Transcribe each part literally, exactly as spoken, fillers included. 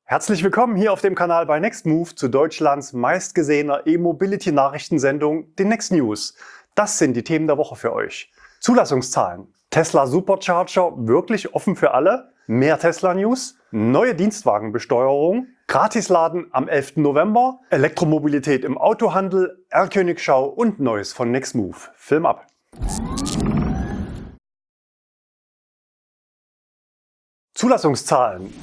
Herzlich willkommen hier auf dem Kanal bei Nextmove zu Deutschlands meistgesehener E-Mobility-Nachrichtensendung, den Next News. Das sind die Themen der Woche für euch. Zulassungszahlen. Tesla Supercharger wirklich offen für alle? Mehr Tesla-News? Neue Dienstwagenbesteuerung? Gratisladen am elften November? Elektromobilität im Autohandel? R-Königschau und Neues von Nextmove. Film ab! Zulassungszahlen.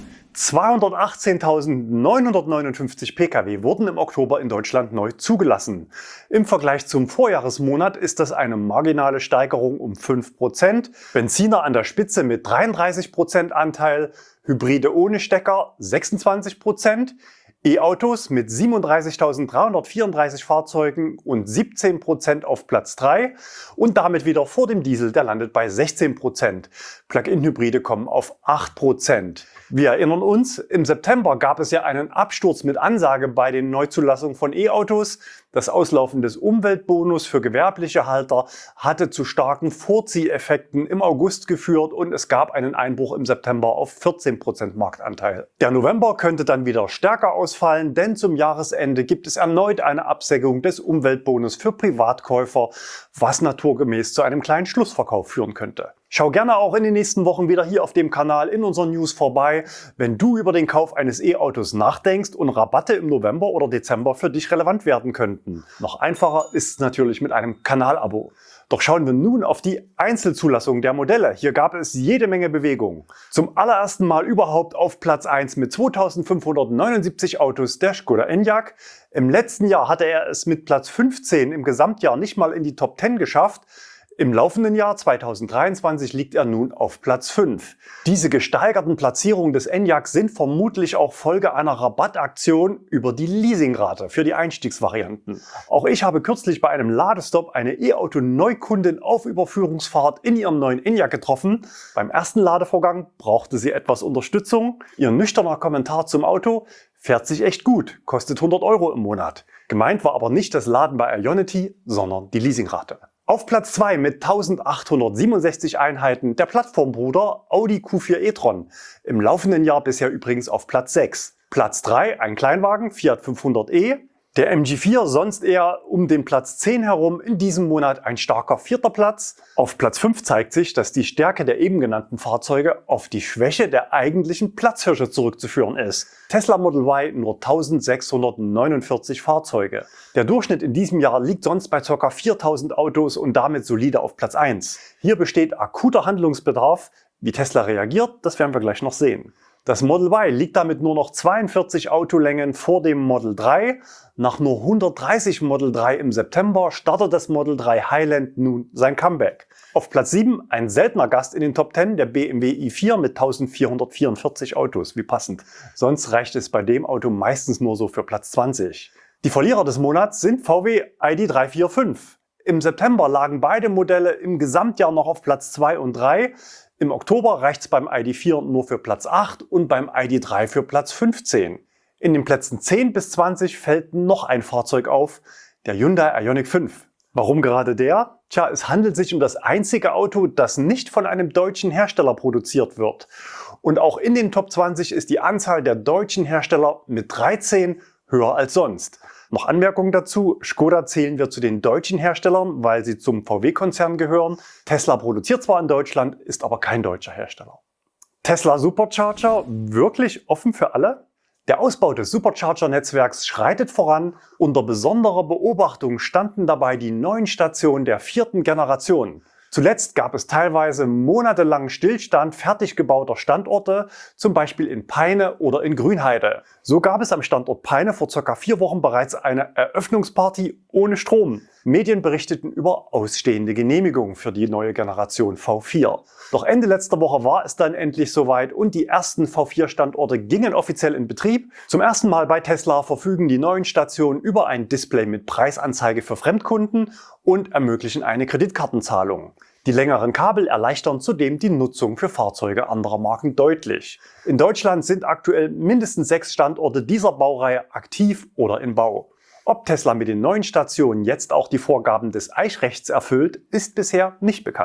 zweihundertachtzehntausendneunhundertneunundfünfzig Pkw wurden im Oktober in Deutschland neu zugelassen. Im Vergleich zum Vorjahresmonat ist das eine marginale Steigerung um fünf Prozent. Benziner an der Spitze mit dreiunddreißig Prozent Anteil, Hybride ohne Stecker sechsundzwanzig Prozent, E-Autos mit siebenunddreißigtausenddreihundertvierunddreißig Fahrzeugen und siebzehn Prozent auf Platz drei und damit wieder vor dem Diesel, der landet bei sechzehn Prozent. Plug-in-Hybride kommen auf acht Prozent. Wir erinnern uns, im September gab es ja einen Absturz mit Ansage bei den Neuzulassungen von E-Autos. Das Auslaufen des Umweltbonus für gewerbliche Halter hatte zu starken Vorzieheffekten im August geführt und es gab einen Einbruch im September auf vierzehn Prozent Marktanteil. Der November könnte dann wieder stärker ausfallen, denn zum Jahresende gibt es erneut eine Absenkung des Umweltbonus für Privatkäufer, was naturgemäß zu einem kleinen Schlussverkauf führen könnte. Schau gerne auch in den nächsten Wochen wieder hier auf dem Kanal in unseren News vorbei, wenn du über den Kauf eines E-Autos nachdenkst und Rabatte im November oder Dezember für dich relevant werden könnten. Noch einfacher ist es natürlich mit einem Kanalabo. Doch schauen wir nun auf die Einzelzulassung der Modelle. Hier gab es jede Menge Bewegung. Zum allerersten Mal überhaupt auf Platz eins mit zweitausendfünfhundertneunundsiebzig Autos der Skoda Enyaq. Im letzten Jahr hatte er es mit Platz fünfzehn im Gesamtjahr nicht mal in die Top zehn geschafft. Im laufenden Jahr zweitausenddreiundzwanzig liegt er nun auf Platz fünf. Diese gesteigerten Platzierungen des Enyaq sind vermutlich auch Folge einer Rabattaktion über die Leasingrate für die Einstiegsvarianten. Auch ich habe kürzlich bei einem Ladestopp eine E-Auto-Neukundin auf Überführungsfahrt in ihrem neuen Enyaq getroffen. Beim ersten Ladevorgang brauchte sie etwas Unterstützung. Ihr nüchterner Kommentar zum Auto: fährt sich echt gut, kostet hundert Euro im Monat. Gemeint war aber nicht das Laden bei Ionity, sondern die Leasingrate. Auf Platz zwei mit eintausendachthundertsiebenundsechzig Einheiten der Plattformbruder Audi Q vier e-tron. Im laufenden Jahr bisher übrigens auf Platz sechs. Platz drei ein Kleinwagen Fiat fünfhundert e. Der M G vier sonst eher um den Platz zehn herum, in diesem Monat ein starker vierter Platz. Auf Platz fünf zeigt sich, dass die Stärke der eben genannten Fahrzeuge auf die Schwäche der eigentlichen Platzhirsche zurückzuführen ist. Tesla Model Y nur eintausendsechshundertneunundvierzig Fahrzeuge. Der Durchschnitt in diesem Jahr liegt sonst bei ca. viertausend Autos und damit solide auf Platz eins. Hier besteht akuter Handlungsbedarf. Wie Tesla reagiert, das werden wir gleich noch sehen. Das Model Y liegt damit nur noch zweiundvierzig Autolängen vor dem Model drei. Nach nur hundertdreißig Model drei im September startet das Model drei Highland nun sein Comeback. Auf Platz sieben ein seltener Gast in den Top zehn, der B M W i vier mit eintausendvierhundertvierundvierzig Autos. Wie passend. Sonst reicht es bei dem Auto meistens nur so für Platz zwanzig. Die Verlierer des Monats sind V W I D drei vier fünf. Im September lagen beide Modelle im Gesamtjahr noch auf Platz zwei und drei. Im Oktober reicht es beim I D vier nur für Platz acht und beim I D drei für Platz fünfzehn. In den Plätzen zehn bis zwanzig fällt noch ein Fahrzeug auf, der Hyundai Ioniq fünf. Warum gerade der? Tja, es handelt sich um das einzige Auto, das nicht von einem deutschen Hersteller produziert wird. Und auch in den Top zwanzig ist die Anzahl der deutschen Hersteller mit dreizehn höher als sonst. Noch Anmerkungen dazu: Skoda zählen wir zu den deutschen Herstellern, weil sie zum V W-Konzern gehören. Tesla produziert zwar in Deutschland, ist aber kein deutscher Hersteller. Tesla Supercharger wirklich offen für alle? Der Ausbau des Supercharger-Netzwerks schreitet voran. Unter besonderer Beobachtung standen dabei die neuen Stationen der vierten Generation. Zuletzt gab es teilweise monatelangen Stillstand fertig gebauter Standorte, zum Beispiel in Peine oder in Grünheide. So gab es am Standort Peine vor ca. vier Wochen bereits eine Eröffnungsparty ohne Strom. Medien berichteten über ausstehende Genehmigungen für die neue Generation V vier. Doch Ende letzter Woche war es dann endlich soweit und die ersten V vier Standorte gingen offiziell in Betrieb. Zum ersten Mal bei Tesla verfügen die neuen Stationen über ein Display mit Preisanzeige für Fremdkunden und ermöglichen eine Kreditkartenzahlung. Die längeren Kabel erleichtern zudem die Nutzung für Fahrzeuge anderer Marken deutlich. In Deutschland sind aktuell mindestens sechs Standorte dieser Baureihe aktiv oder in Bau. Ob Tesla mit den neuen Stationen jetzt auch die Vorgaben des Eichrechts erfüllt, ist bisher nicht bekannt.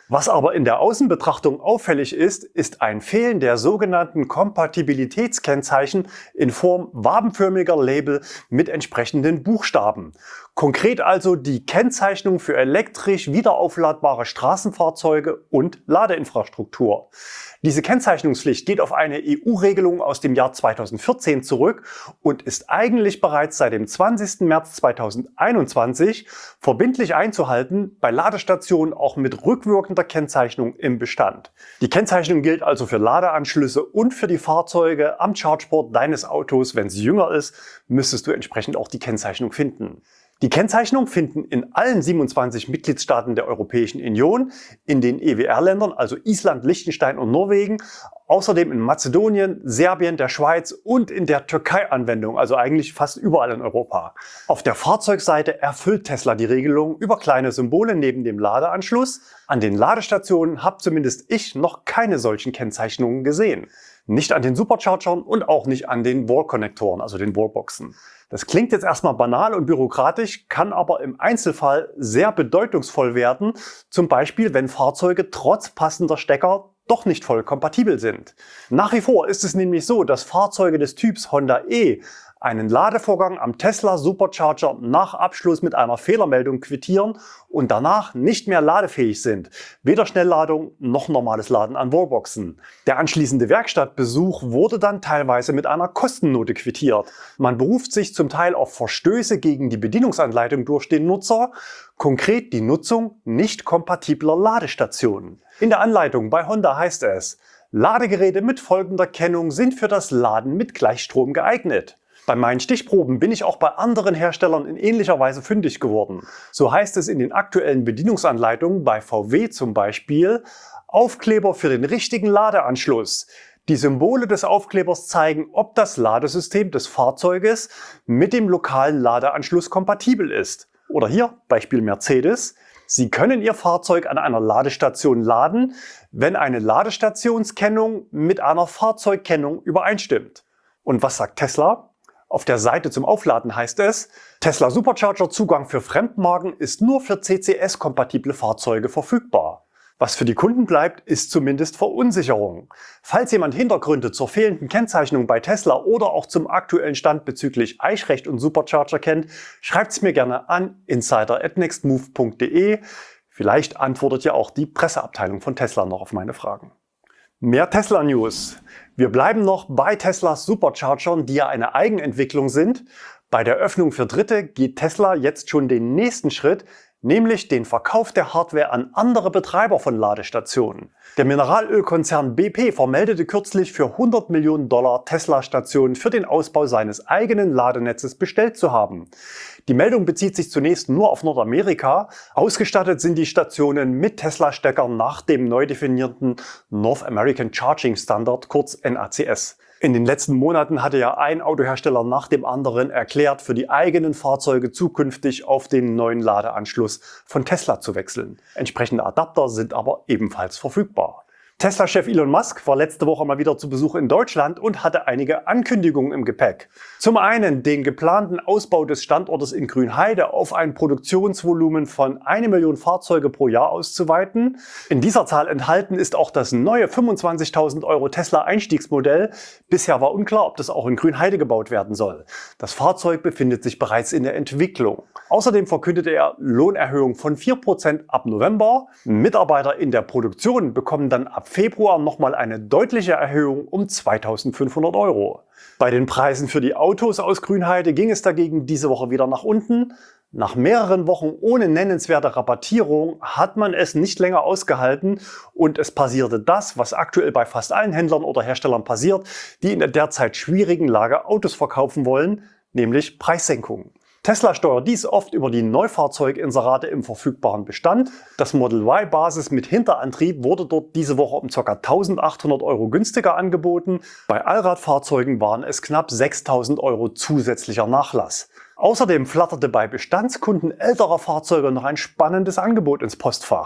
Was aber in der Außenbetrachtung auffällig ist, ist ein Fehlen der sogenannten Kompatibilitätskennzeichen in Form wabenförmiger Label mit entsprechenden Buchstaben. Konkret also die Kennzeichnung für elektrisch wiederaufladbare Straßenfahrzeuge und Ladeinfrastruktur. Diese Kennzeichnungspflicht geht auf eine E U-Regelung aus dem Jahr zweitausendvierzehn zurück und ist eigentlich bereits seit dem zwanzigsten März zweitausendeinundzwanzig verbindlich einzuhalten, bei Ladestationen auch mit rückwirkender Kennzeichnung im Bestand. Die Kennzeichnung gilt also für Ladeanschlüsse und für die Fahrzeuge am Chargeport deines Autos. Wenn es jünger ist, müsstest du entsprechend auch die Kennzeichnung finden. Die Kennzeichnung finden in allen siebenundzwanzig Mitgliedstaaten der Europäischen Union, in den E W R-Ländern, also Island, Liechtenstein und Norwegen, außerdem in Mazedonien, Serbien, der Schweiz und in der Türkei Anwendung, also eigentlich fast überall in Europa. Auf der Fahrzeugseite erfüllt Tesla die Regelung über kleine Symbole neben dem Ladeanschluss. An den Ladestationen habe zumindest ich noch keine solchen Kennzeichnungen gesehen. Nicht an den Superchargern und auch nicht an den Wall-Konnektoren, also den Wallboxen. Das klingt jetzt erstmal banal und bürokratisch, kann aber im Einzelfall sehr bedeutungsvoll werden, zum Beispiel wenn Fahrzeuge trotz passender Stecker doch nicht voll kompatibel sind. Nach wie vor ist es nämlich so, dass Fahrzeuge des Typs Honda E einen Ladevorgang am Tesla Supercharger nach Abschluss mit einer Fehlermeldung quittieren und danach nicht mehr ladefähig sind. Weder Schnellladung noch normales Laden an Wallboxen. Der anschließende Werkstattbesuch wurde dann teilweise mit einer Kostennote quittiert. Man beruft sich zum Teil auf Verstöße gegen die Bedienungsanleitung durch den Nutzer, konkret die Nutzung nicht kompatibler Ladestationen. In der Anleitung bei Honda heißt es: Ladegeräte mit folgender Kennung sind für das Laden mit Gleichstrom geeignet. Bei meinen Stichproben bin ich auch bei anderen Herstellern in ähnlicher Weise fündig geworden. So heißt es in den aktuellen Bedienungsanleitungen bei V W zum Beispiel: Aufkleber für den richtigen Ladeanschluss. Die Symbole des Aufklebers zeigen, ob das Ladesystem des Fahrzeuges mit dem lokalen Ladeanschluss kompatibel ist. Oder hier, Beispiel Mercedes: Sie können Ihr Fahrzeug an einer Ladestation laden, wenn eine Ladestationskennung mit einer Fahrzeugkennung übereinstimmt. Und was sagt Tesla? Auf der Seite zum Aufladen heißt es: Tesla Supercharger Zugang für Fremdmarken ist nur für C C S-kompatible Fahrzeuge verfügbar. Was für die Kunden bleibt, ist zumindest Verunsicherung. Falls jemand Hintergründe zur fehlenden Kennzeichnung bei Tesla oder auch zum aktuellen Stand bezüglich Eichrecht und Supercharger kennt, schreibt es mir gerne an insider at nextmove punkt de. Vielleicht antwortet ja auch die Presseabteilung von Tesla noch auf meine Fragen. Mehr Tesla News. Wir bleiben noch bei Teslas Superchargern, die ja eine Eigenentwicklung sind. Bei der Öffnung für Dritte geht Tesla jetzt schon den nächsten Schritt, nämlich den Verkauf der Hardware an andere Betreiber von Ladestationen. Der Mineralölkonzern B P vermeldete kürzlich für hundert Millionen Dollar Tesla-Stationen für den Ausbau seines eigenen Ladenetzes bestellt zu haben. Die Meldung bezieht sich zunächst nur auf Nordamerika. Ausgestattet sind die Stationen mit Tesla-Steckern nach dem neu definierten North American Charging Standard, kurz N A C S. In den letzten Monaten hatte ja ein Autohersteller nach dem anderen erklärt, für die eigenen Fahrzeuge zukünftig auf den neuen Ladeanschluss von Tesla zu wechseln. Entsprechende Adapter sind aber ebenfalls verfügbar. Tesla-Chef Elon Musk war letzte Woche mal wieder zu Besuch in Deutschland und hatte einige Ankündigungen im Gepäck. Zum einen den geplanten Ausbau des Standortes in Grünheide auf ein Produktionsvolumen von eine Million Fahrzeuge pro Jahr auszuweiten. In dieser Zahl enthalten ist auch das neue fünfundzwanzigtausend Euro Tesla-Einstiegsmodell. Bisher war unklar, ob das auch in Grünheide gebaut werden soll. Das Fahrzeug befindet sich bereits in der Entwicklung. Außerdem verkündete er Lohnerhöhung von vier Prozent ab November. Mitarbeiter in der Produktion bekommen dann ab Februar nochmal eine deutliche Erhöhung um zweitausendfünfhundert Euro. Bei den Preisen für die Autos aus Grünheide ging es dagegen diese Woche wieder nach unten. Nach mehreren Wochen ohne nennenswerte Rabattierung hat man es nicht länger ausgehalten und es passierte das, was aktuell bei fast allen Händlern oder Herstellern passiert, die in der derzeit schwierigen Lage Autos verkaufen wollen, nämlich Preissenkungen. Tesla steuert dies oft über die Neufahrzeuginserate im verfügbaren Bestand. Das Model Y-Basis mit Hinterantrieb wurde dort diese Woche um ca. eintausendachthundert Euro günstiger angeboten. Bei Allradfahrzeugen waren es knapp sechstausend Euro zusätzlicher Nachlass. Außerdem flatterte bei Bestandskunden älterer Fahrzeuge noch ein spannendes Angebot ins Postfach.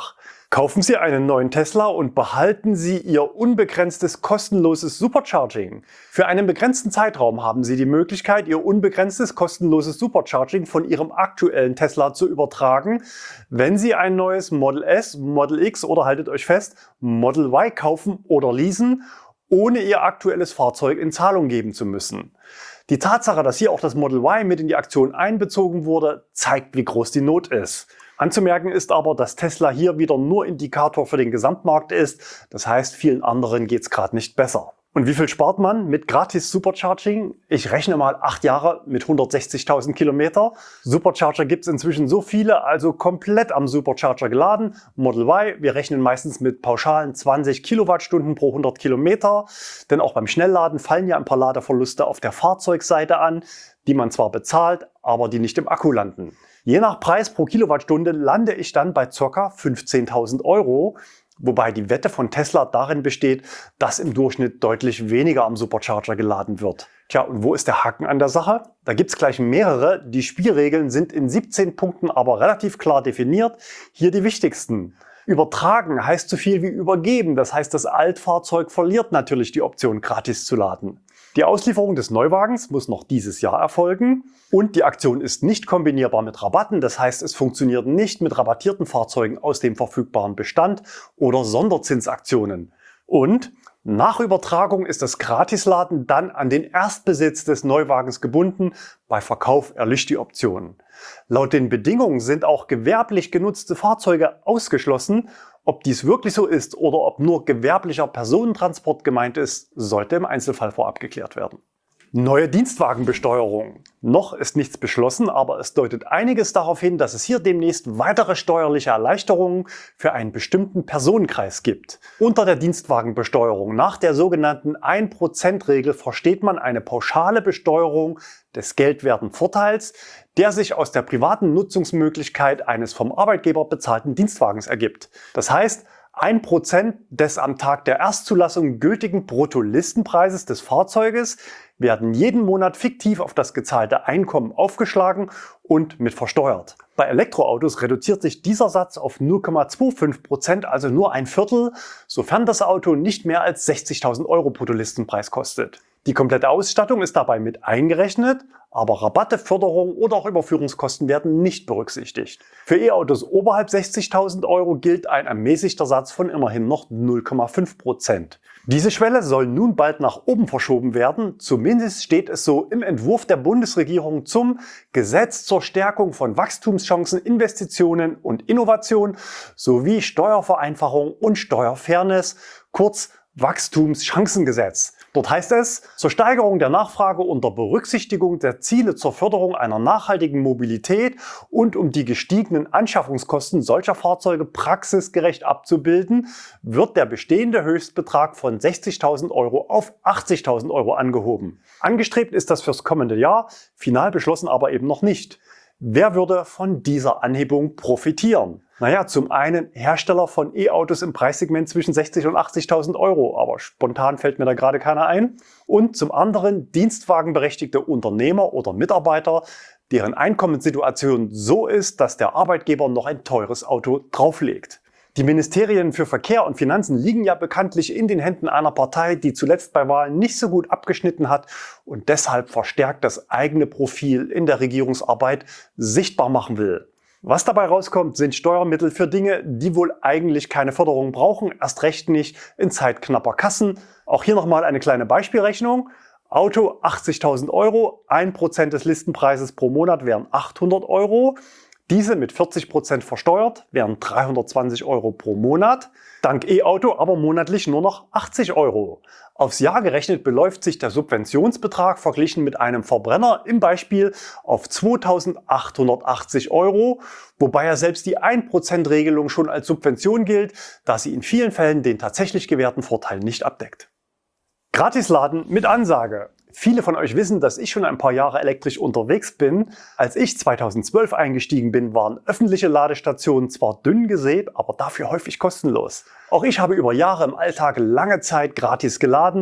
Kaufen Sie einen neuen Tesla und behalten Sie Ihr unbegrenztes kostenloses Supercharging. Für einen begrenzten Zeitraum haben Sie die Möglichkeit, Ihr unbegrenztes kostenloses Supercharging von Ihrem aktuellen Tesla zu übertragen, wenn Sie ein neues Model S, Model X oder haltet euch fest, Model Y kaufen oder leasen, ohne Ihr aktuelles Fahrzeug in Zahlung geben zu müssen. Die Tatsache, dass hier auch das Model Y mit in die Aktion einbezogen wurde, zeigt, wie groß die Not ist. Anzumerken ist aber, dass Tesla hier wieder nur Indikator für den Gesamtmarkt ist. Das heißt, vielen anderen geht es gerade nicht besser. Und wie viel spart man mit gratis Supercharging? Ich rechne mal acht Jahre mit hundertsechzigtausend Kilometer. Supercharger gibt es inzwischen so viele, also komplett am Supercharger geladen. Model Y, wir rechnen meistens mit pauschalen zwanzig Kilowattstunden pro hundert Kilometer. Denn auch beim Schnellladen fallen ja ein paar Ladeverluste auf der Fahrzeugseite an, die man zwar bezahlt, aber die nicht im Akku landen. Je nach Preis pro Kilowattstunde lande ich dann bei ca. fünfzehntausend Euro, wobei die Wette von Tesla darin besteht, dass im Durchschnitt deutlich weniger am Supercharger geladen wird. Tja, und wo ist der Haken an der Sache? Da gibt es gleich mehrere. Die Spielregeln sind in siebzehn Punkten aber relativ klar definiert. Hier die wichtigsten. Übertragen heißt so viel wie übergeben. Das heißt, das Altfahrzeug verliert natürlich die Option, gratis zu laden. Die Auslieferung des Neuwagens muss noch dieses Jahr erfolgen und die Aktion ist nicht kombinierbar mit Rabatten. Das heißt, es funktioniert nicht mit rabattierten Fahrzeugen aus dem verfügbaren Bestand oder Sonderzinsaktionen. Und nach Übertragung ist das Gratisladen dann an den Erstbesitz des Neuwagens gebunden. Bei Verkauf erlischt die Option. Laut den Bedingungen sind auch gewerblich genutzte Fahrzeuge ausgeschlossen. Ob dies wirklich so ist oder ob nur gewerblicher Personentransport gemeint ist, sollte im Einzelfall vorab geklärt werden. Neue Dienstwagenbesteuerung. Noch ist nichts beschlossen, aber es deutet einiges darauf hin, dass es hier demnächst weitere steuerliche Erleichterungen für einen bestimmten Personenkreis gibt. Unter der Dienstwagenbesteuerung nach der sogenannten ein Prozent Regel versteht man eine pauschale Besteuerung des geldwerten Vorteils, der sich aus der privaten Nutzungsmöglichkeit eines vom Arbeitgeber bezahlten Dienstwagens ergibt. Das heißt, ein Prozent des am Tag der Erstzulassung gültigen Bruttolistenpreises des Fahrzeuges werden jeden Monat fiktiv auf das gezahlte Einkommen aufgeschlagen und mit versteuert. Bei Elektroautos reduziert sich dieser Satz auf null Komma fünfundzwanzig Prozent, also nur ein Viertel, sofern das Auto nicht mehr als sechzigtausend Euro Bruttolistenpreis kostet. Die komplette Ausstattung ist dabei mit eingerechnet, aber Rabatte, Förderung oder auch Überführungskosten werden nicht berücksichtigt. Für E-Autos oberhalb sechzigtausend Euro gilt ein ermäßigter Satz von immerhin noch null Komma fünf Prozent. Diese Schwelle soll nun bald nach oben verschoben werden. Zumindest steht es so im Entwurf der Bundesregierung zum Gesetz zur Stärkung von Wachstumschancen, Investitionen und Innovation sowie Steuervereinfachung und Steuerfairness, kurz Wachstumschancengesetz. Dort heißt es, zur Steigerung der Nachfrage unter Berücksichtigung der Ziele zur Förderung einer nachhaltigen Mobilität und um die gestiegenen Anschaffungskosten solcher Fahrzeuge praxisgerecht abzubilden, wird der bestehende Höchstbetrag von sechzigtausend Euro auf achtzigtausend Euro angehoben. Angestrebt ist das fürs kommende Jahr, final beschlossen aber eben noch nicht. Wer würde von dieser Anhebung profitieren? Naja, zum einen Hersteller von E-Autos im Preissegment zwischen sechzigtausend und achtzigtausend Euro, aber spontan fällt mir da gerade keiner ein. Und zum anderen dienstwagenberechtigte Unternehmer oder Mitarbeiter, deren Einkommenssituation so ist, dass der Arbeitgeber noch ein teures Auto drauflegt. Die Ministerien für Verkehr und Finanzen liegen ja bekanntlich in den Händen einer Partei, die zuletzt bei Wahlen nicht so gut abgeschnitten hat und deshalb verstärkt das eigene Profil in der Regierungsarbeit sichtbar machen will. Was dabei rauskommt, sind Steuermittel für Dinge, die wohl eigentlich keine Förderung brauchen, erst recht nicht in zeitknapper Kassen. Auch hier nochmal eine kleine Beispielrechnung. Auto achtzigtausend Euro, ein Prozent des Listenpreises pro Monat wären achthundert Euro. Diese mit vierzig Prozent versteuert wären dreihundertzwanzig Euro pro Monat. Dank E-Auto aber monatlich nur noch achtzig Euro. Aufs Jahr gerechnet beläuft sich der Subventionsbetrag verglichen mit einem Verbrenner im Beispiel auf zweitausendachthundertachtzig Euro, wobei ja selbst die ein Prozent Regelung schon als Subvention gilt, da sie in vielen Fällen den tatsächlich gewährten Vorteil nicht abdeckt. Gratisladen mit Ansage. Viele von euch wissen, dass ich schon ein paar Jahre elektrisch unterwegs bin. Als ich zweitausendzwölf eingestiegen bin, waren öffentliche Ladestationen zwar dünn gesät, aber dafür häufig kostenlos. Auch ich habe über Jahre im Alltag lange Zeit gratis geladen.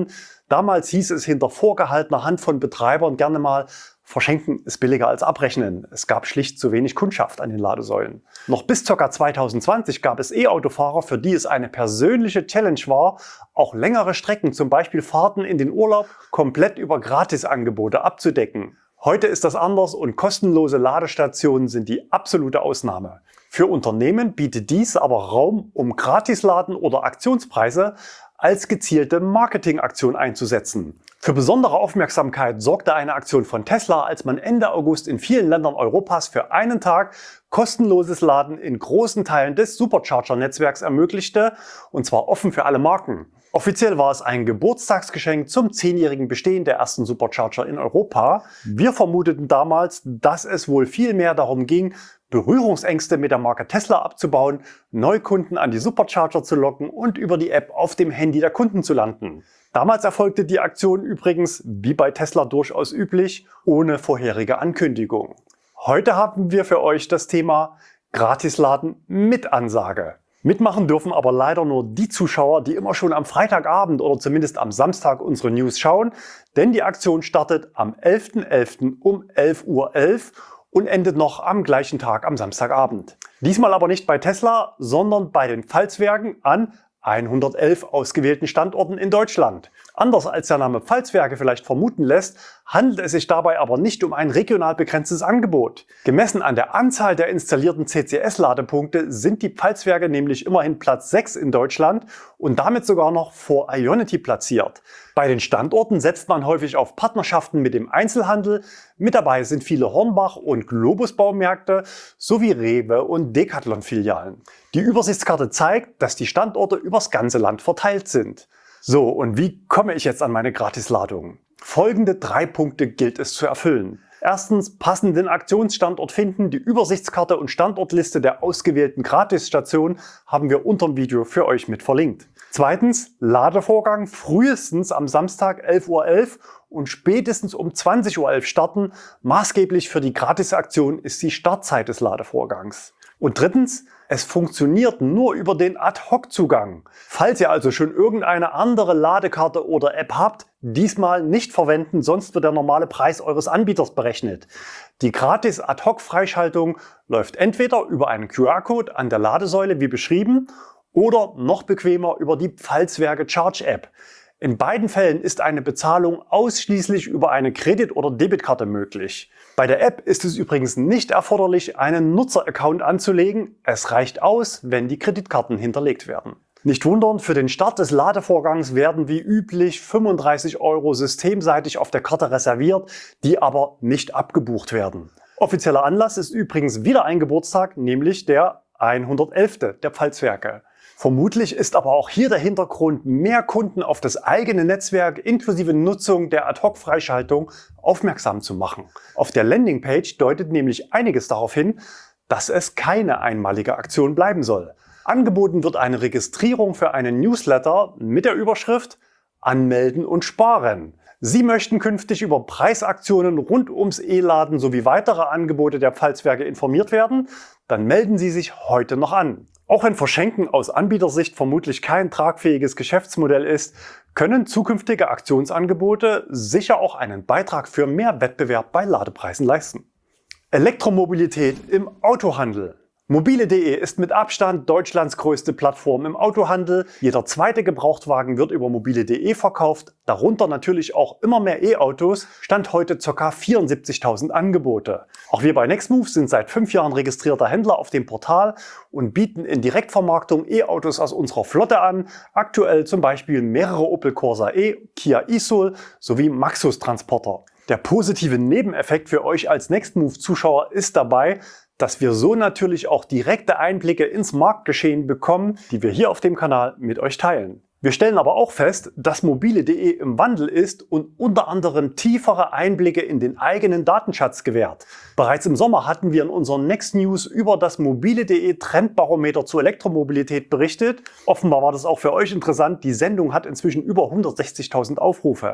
Damals hieß es hinter vorgehaltener Hand von Betreibern gerne mal, verschenken ist billiger als abrechnen. Es gab schlicht zu wenig Kundschaft an den Ladesäulen. Noch bis ca. zwanzig zwanzig gab es E-Autofahrer, für die es eine persönliche Challenge war, auch längere Strecken, zum Beispiel Fahrten in den Urlaub, komplett über Gratisangebote abzudecken. Heute ist das anders und kostenlose Ladestationen sind die absolute Ausnahme. Für Unternehmen bietet dies aber Raum, um Gratisladen oder Aktionspreise als gezielte Marketingaktion einzusetzen. Für besondere Aufmerksamkeit sorgte eine Aktion von Tesla, als man Ende August in vielen Ländern Europas für einen Tag kostenloses Laden in großen Teilen des Supercharger-Netzwerks ermöglichte, und zwar offen für alle Marken. Offiziell war es ein Geburtstagsgeschenk zum zehnjährigen Bestehen der ersten Supercharger in Europa. Wir vermuteten damals, dass es wohl viel mehr darum ging, Berührungsängste mit der Marke Tesla abzubauen, Neukunden an die Supercharger zu locken und über die App auf dem Handy der Kunden zu landen. Damals erfolgte die Aktion übrigens, wie bei Tesla durchaus üblich, ohne vorherige Ankündigung. Heute haben wir für euch das Thema Gratisladen mit Ansage. Mitmachen dürfen aber leider nur die Zuschauer, die immer schon am Freitagabend oder zumindest am Samstag unsere News schauen, denn die Aktion startet am elften elften um elf Uhr elf und endet noch am gleichen Tag am Samstagabend. Diesmal aber nicht bei Tesla, sondern bei den Pfalzwerken an hundertelf ausgewählten Standorten in Deutschland. Anders als der Name Pfalzwerke vielleicht vermuten lässt, handelt es sich dabei aber nicht um ein regional begrenztes Angebot. Gemessen an der Anzahl der installierten C C S-Ladepunkte sind die Pfalzwerke nämlich immerhin Platz sechs in Deutschland und damit sogar noch vor Ionity platziert. Bei den Standorten setzt man häufig auf Partnerschaften mit dem Einzelhandel. Mit dabei sind viele Hornbach- und Globus-Baumärkte sowie Rewe- und Decathlon-Filialen. Die Übersichtskarte zeigt, dass die Standorte übers ganze Land verteilt sind. So, und wie komme ich jetzt an meine Gratisladung? Folgende drei Punkte gilt es zu erfüllen. Erstens, passenden Aktionsstandort finden. Die Übersichtskarte und Standortliste der ausgewählten Gratisstationen haben wir unter dem Video für euch mit verlinkt. Zweitens, Ladevorgang frühestens am Samstag elf Uhr elf und spätestens um zwanzig Uhr elf starten. Maßgeblich für die Gratisaktion ist die Startzeit des Ladevorgangs. Und drittens, es funktioniert nur über den Ad-Hoc-Zugang. Falls ihr also schon irgendeine andere Ladekarte oder App habt, diesmal nicht verwenden, sonst wird der normale Preis eures Anbieters berechnet. Die gratis Ad-Hoc-Freischaltung läuft entweder über einen Q R-Code an der Ladesäule wie beschrieben oder noch bequemer über die Pfalzwerke Charge App. In beiden Fällen ist eine Bezahlung ausschließlich über eine Kredit- oder Debitkarte möglich. Bei der App ist es übrigens nicht erforderlich, einen Nutzer-Account anzulegen. Es reicht aus, wenn die Kreditkarten hinterlegt werden. Nicht wundern, für den Start des Ladevorgangs werden wie üblich fünfunddreißig Euro systemseitig auf der Karte reserviert, die aber nicht abgebucht werden. Offizieller Anlass ist übrigens wieder ein Geburtstag, nämlich der hundertelfte der Pfalzwerke. Vermutlich ist aber auch hier der Hintergrund, mehr Kunden auf das eigene Netzwerk inklusive Nutzung der Ad-Hoc-Freischaltung aufmerksam zu machen. Auf der Landingpage deutet nämlich einiges darauf hin, dass es keine einmalige Aktion bleiben soll. Angeboten wird eine Registrierung für einen Newsletter mit der Überschrift Anmelden und sparen. Sie möchten künftig über Preisaktionen rund ums E-Laden sowie weitere Angebote der Pfalzwerke informiert werden? Dann melden Sie sich heute noch an. Auch wenn Verschenken aus Anbietersicht vermutlich kein tragfähiges Geschäftsmodell ist, können zukünftige Aktionsangebote sicher auch einen Beitrag für mehr Wettbewerb bei Ladepreisen leisten. Elektromobilität im Autohandel. Mobile punkt de ist mit Abstand Deutschlands größte Plattform im Autohandel. Jeder zweite Gebrauchtwagen wird über mobile punkt de verkauft, darunter natürlich auch immer mehr E-Autos, Stand heute ca. vierundsiebzigtausend Angebote. Auch wir bei Nextmove sind seit fünf Jahren registrierter Händler auf dem Portal und bieten in Direktvermarktung E-Autos aus unserer Flotte an, aktuell zum Beispiel mehrere Opel Corsa E, Kia e-Soul sowie Maxus Transporter. Der positive Nebeneffekt für euch als Nextmove-Zuschauer ist dabei, dass wir so natürlich auch direkte Einblicke ins Marktgeschehen bekommen, die wir hier auf dem Kanal mit euch teilen. Wir stellen aber auch fest, dass mobile punkt de im Wandel ist und unter anderem tiefere Einblicke in den eigenen Datenschatz gewährt. Bereits im Sommer hatten wir in unseren Next News über das mobile punkt de Trendbarometer zur Elektromobilität berichtet. Offenbar war das auch für euch interessant. Die Sendung hat inzwischen über hundertsechzigtausend Aufrufe.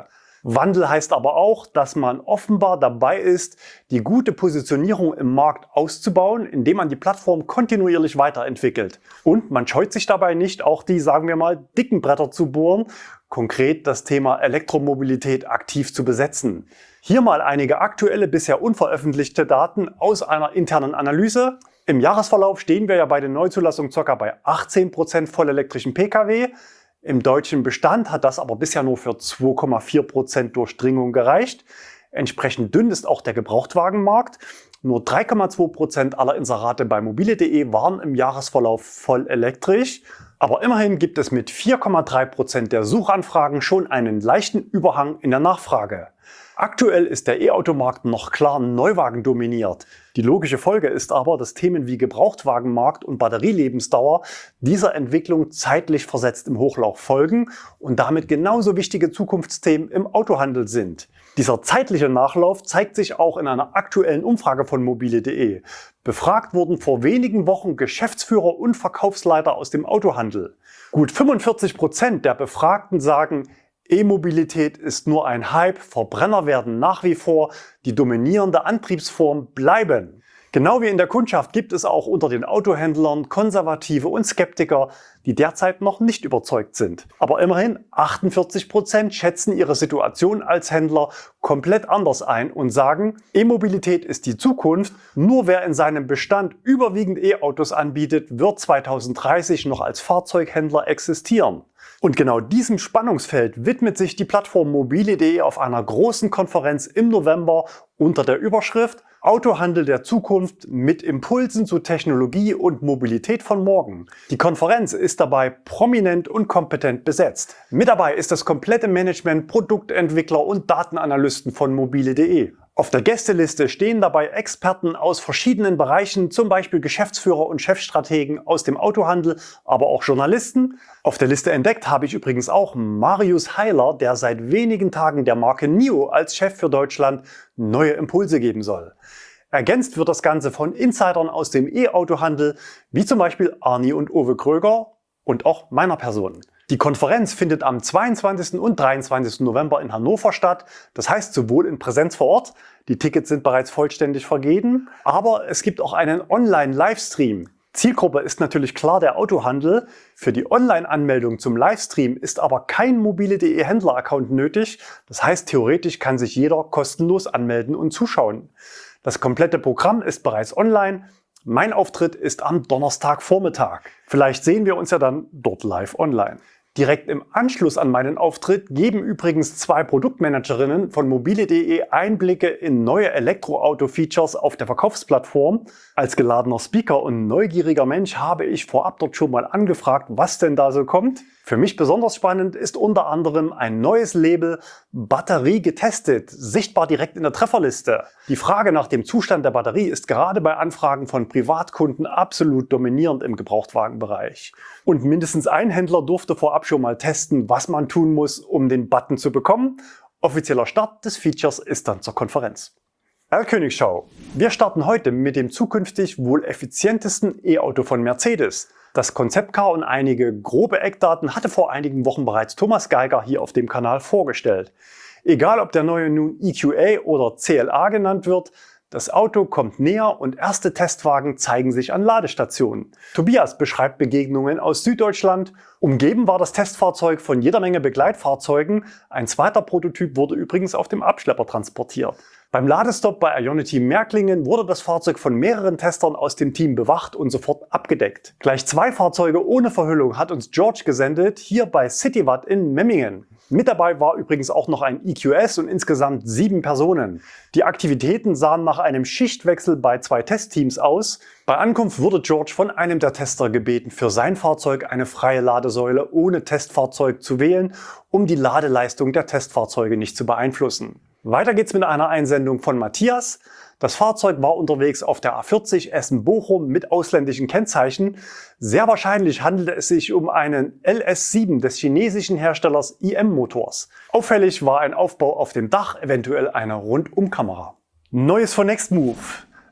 Wandel heißt aber auch, dass man offenbar dabei ist, die gute Positionierung im Markt auszubauen, indem man die Plattform kontinuierlich weiterentwickelt. Und man scheut sich dabei nicht, auch die, sagen wir mal, dicken Bretter zu bohren, konkret das Thema Elektromobilität aktiv zu besetzen. Hier mal einige aktuelle, bisher unveröffentlichte Daten aus einer internen Analyse. Im Jahresverlauf stehen wir ja bei den Neuzulassungen ca. bei achtzehn Prozent vollelektrischen Pkw. Im deutschen Bestand hat das aber bisher nur für zwei Komma vier Prozent Durchdringung gereicht. Entsprechend dünn ist auch der Gebrauchtwagenmarkt. Nur drei Komma zwei Prozent aller Inserate bei mobile punkt de waren im Jahresverlauf voll elektrisch. Aber immerhin gibt es mit vier Komma drei Prozent der Suchanfragen schon einen leichten Überhang in der Nachfrage. Aktuell ist der E-Automarkt noch klar Neuwagen dominiert. Die logische Folge ist aber, dass Themen wie Gebrauchtwagenmarkt und Batterielebensdauer dieser Entwicklung zeitlich versetzt im Hochlauf folgen und damit genauso wichtige Zukunftsthemen im Autohandel sind. Dieser zeitliche Nachlauf zeigt sich auch in einer aktuellen Umfrage von mobile punkt de. Befragt wurden vor wenigen Wochen Geschäftsführer und Verkaufsleiter aus dem Autohandel. Gut fünfundvierzig Prozent der Befragten sagen, E-Mobilität ist nur ein Hype, Verbrenner werden nach wie vor die dominierende Antriebsform bleiben. Genau wie in der Kundschaft gibt es auch unter den Autohändlern Konservative und Skeptiker, die derzeit noch nicht überzeugt sind. Aber immerhin achtundvierzig Prozent schätzen ihre Situation als Händler komplett anders ein und sagen, E-Mobilität ist die Zukunft, nur wer in seinem Bestand überwiegend E-Autos anbietet, wird zweitausenddreißig noch als Fahrzeughändler existieren. Und genau diesem Spannungsfeld widmet sich die Plattform mobile punkt de auf einer großen Konferenz im November unter der Überschrift Autohandel der Zukunft mit Impulsen zu Technologie und Mobilität von morgen. Die Konferenz ist dabei prominent und kompetent besetzt. Mit dabei ist das komplette Management, Produktentwickler und Datenanalysten von mobile punkt de. Auf der Gästeliste stehen dabei Experten aus verschiedenen Bereichen, zum Beispiel Geschäftsführer und Chefstrategen aus dem Autohandel, aber auch Journalisten. Auf der Liste entdeckt habe ich übrigens auch Marius Heiler, der seit wenigen Tagen der Marke NIO als Chef für Deutschland neue Impulse geben soll. Ergänzt wird das Ganze von Insidern aus dem E-Autohandel, wie zum Beispiel Arni und Uwe Kröger und auch meiner Person. Die Konferenz findet am zweiundzwanzigsten und dreiundzwanzigsten November in Hannover statt. Das heißt sowohl in Präsenz vor Ort, die Tickets sind bereits vollständig vergeben, aber es gibt auch einen Online-Livestream. Zielgruppe ist natürlich klar der Autohandel. Für die Online-Anmeldung zum Livestream ist aber kein mobile punkt de Händler-Account nötig. Das heißt, theoretisch kann sich jeder kostenlos anmelden und zuschauen. Das komplette Programm ist bereits online. Mein Auftritt ist am Donnerstagvormittag. Vielleicht sehen wir uns ja dann dort live online. Direkt im Anschluss an meinen Auftritt geben übrigens zwei Produktmanagerinnen von mobile punkt de Einblicke in neue Elektroauto-Features auf der Verkaufsplattform. Als geladener Speaker und neugieriger Mensch habe ich vorab dort schon mal angefragt, was denn da so kommt. Für mich besonders spannend ist unter anderem ein neues Label Batterie getestet, sichtbar direkt in der Trefferliste. Die Frage nach dem Zustand der Batterie ist gerade bei Anfragen von Privatkunden absolut dominierend im Gebrauchtwagenbereich. Und mindestens ein Händler durfte vorab schon mal testen, was man tun muss, um den Button zu bekommen. Offizieller Start des Features ist dann zur Konferenz. R-Königschau. Wir starten heute mit dem zukünftig wohl effizientesten E-Auto von Mercedes. Das Konzeptcar und einige grobe Eckdaten hatte vor einigen Wochen bereits Thomas Geiger hier auf dem Kanal vorgestellt. Egal ob der neue nun E Q A oder C L A genannt wird, das Auto kommt näher und erste Testwagen zeigen sich an Ladestationen. Tobias beschreibt Begegnungen aus Süddeutschland. Umgeben war das Testfahrzeug von jeder Menge Begleitfahrzeugen. Ein zweiter Prototyp wurde übrigens auf dem Abschlepper transportiert. Beim Ladestopp bei Ionity Märklingen wurde das Fahrzeug von mehreren Testern aus dem Team bewacht und sofort abgedeckt. Gleich zwei Fahrzeuge ohne Verhüllung hat uns George gesendet, hier bei Citywatt in Memmingen. Mit dabei war übrigens auch noch ein E Q S und insgesamt sieben Personen. Die Aktivitäten sahen nach einem Schichtwechsel bei zwei Testteams aus. Bei Ankunft wurde George von einem der Tester gebeten, für sein Fahrzeug eine freie Ladesäule ohne Testfahrzeug zu wählen, um die Ladeleistung der Testfahrzeuge nicht zu beeinflussen. Weiter geht's mit einer Einsendung von Matthias. Das Fahrzeug war unterwegs auf der A vierzig Essen-Bochum mit ausländischen Kennzeichen. Sehr wahrscheinlich handelte es sich um einen L S sieben des chinesischen Herstellers I M Motors. Auffällig war ein Aufbau auf dem Dach, eventuell eine Rundumkamera. Neues von Nextmove.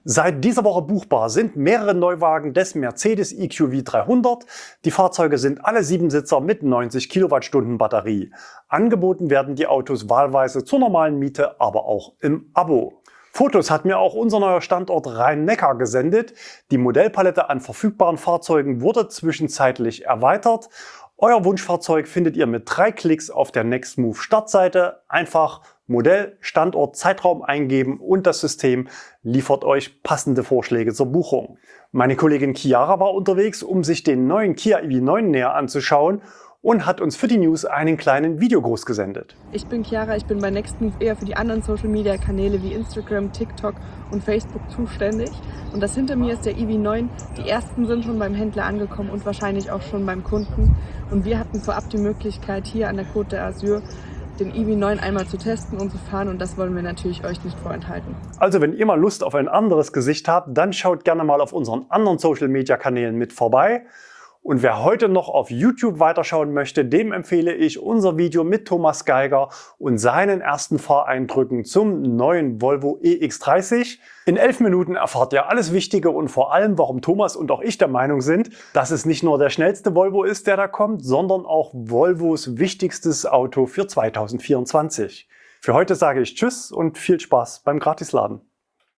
Seit dieser Woche buchbar sind mehrere Neuwagen des Mercedes E Q V dreihundert. Die Fahrzeuge sind alle Siebensitzer mit neunzig Kilowattstunden Batterie. Angeboten werden die Autos wahlweise zur normalen Miete, aber auch im Abo. Fotos hat mir auch unser neuer Standort Rhein-Neckar gesendet. Die Modellpalette an verfügbaren Fahrzeugen wurde zwischenzeitlich erweitert. Euer Wunschfahrzeug findet ihr mit drei Klicks auf der Nextmove Startseite. Einfach Modell, Standort, Zeitraum eingeben und das System liefert euch passende Vorschläge zur Buchung. Meine Kollegin Chiara war unterwegs, um sich den neuen Kia E V neun näher anzuschauen und hat uns für die News einen kleinen Videogruß gesendet. Ich bin Chiara, ich bin bei Nextmove eher für die anderen Social Media Kanäle wie Instagram, TikTok und Facebook zuständig. Und das hinter mir ist der E V neun. Die ersten sind schon beim Händler angekommen und wahrscheinlich auch schon beim Kunden. Und wir hatten vorab die Möglichkeit, hier an der Côte d'Azur den E V neun einmal zu testen und zu fahren, und das wollen wir natürlich euch nicht vorenthalten. Also wenn ihr mal Lust auf ein anderes Gesicht habt, dann schaut gerne mal auf unseren anderen Social Media Kanälen mit vorbei. Und wer heute noch auf YouTube weiterschauen möchte, dem empfehle ich unser Video mit Thomas Geiger und seinen ersten Fahreindrücken zum neuen Volvo E X dreißig. In elf Minuten erfahrt ihr alles Wichtige und vor allem, warum Thomas und auch ich der Meinung sind, dass es nicht nur der schnellste Volvo ist, der da kommt, sondern auch Volvos wichtigstes Auto für zweitausendvierundzwanzig. Für heute sage ich Tschüss und viel Spaß beim Gratisladen.